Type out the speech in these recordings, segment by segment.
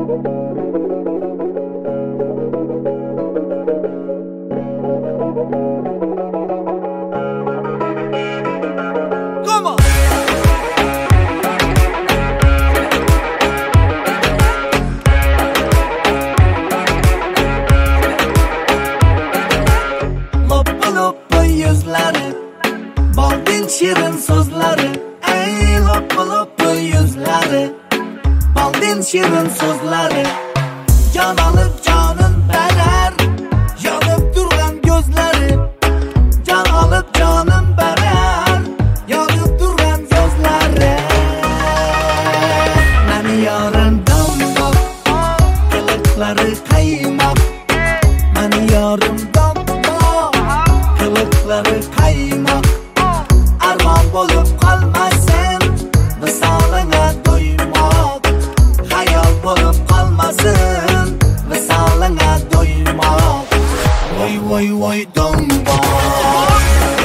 Shirin so'zlari, ey lop-lop yuzlari, baldin shirin so'zlari, jon olib jonin berar, yonib turgan ko'zlari, jon olib jonin berar, yonib turgan ko'zlari. Meni yorim domboq, qiliqlari qaymoq, meni yorim domboq, qiliqlari qaymoq. Armon bo'lib qolmasin, visolingga do'ymoq. Xayol bo'lib qolmasin, visolingga do'ymoq. Voy voy voy domboq.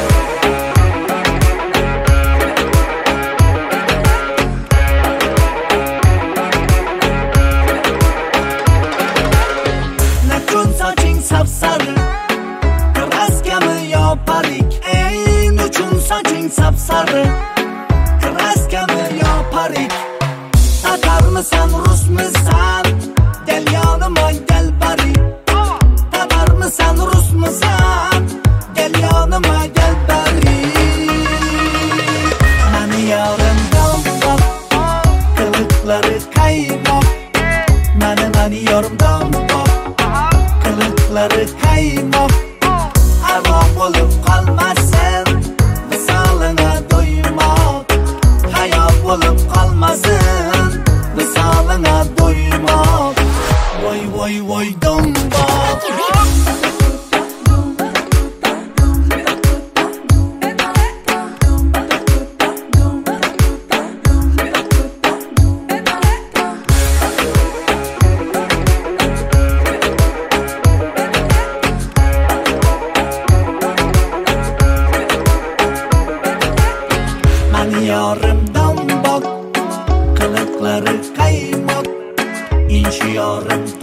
Nechun soching sapsariq, kraskami yo parik, soching sapsariq, kraskami yo parik. Tatarmisan, rusmisan, gel yonima gel barik. Tatarmisan, rusmisan, gel yonima gel barik. Meni yorim domboq, qiliqlari qaymoq. Meni yorim domboq, qiliqlari qaymoq. Armon bo'lib qolmasin, visolingga do'ymoq. Hayot bo'lib qolmasin, visolingga do'ymoq. Voy voy voy domboq. Meni yorim domboq, qiliqlari qaymoq. Inshi yorim